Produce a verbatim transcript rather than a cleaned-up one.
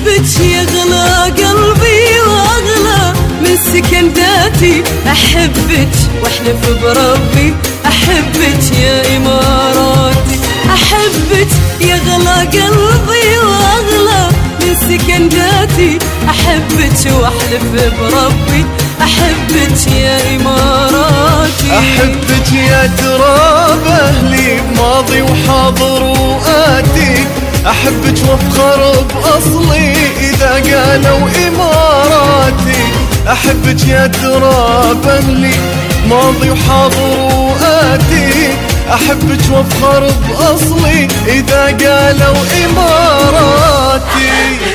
أحبك يغلى قلبي وأغلى من سكنداتي، أحبك واحلف بربي، أحبك يا إماراتي، أحبك يغلى قلبي وأغلى من سكنداتي، أحبك واحلف بربي، أحبك يا إماراتي. أحبك يا تراب أهلي بماضي وحاضر وآتي، أحبك وافخر بأصلي إذا قالوا إماراتي، أحبك يا تراب أهلي ماضي وحاضر وآتي، أحبك وافخر بأصلي إذا قالوا إماراتي.